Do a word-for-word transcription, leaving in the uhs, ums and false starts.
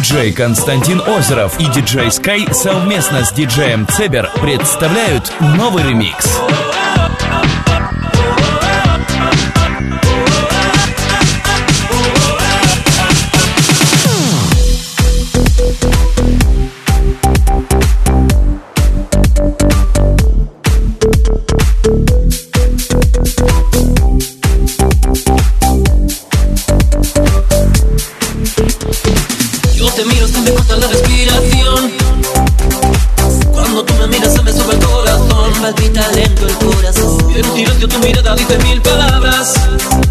Диджей Константин Озеров и диджей Sky совместно с диджеем Цебер представляют новый ремикс. Te miro, se me corta la respiración. Cuando tú me miras se me sube el corazón. Palpita lento el corazón. Y en silencio tu mirada dice mil palabras.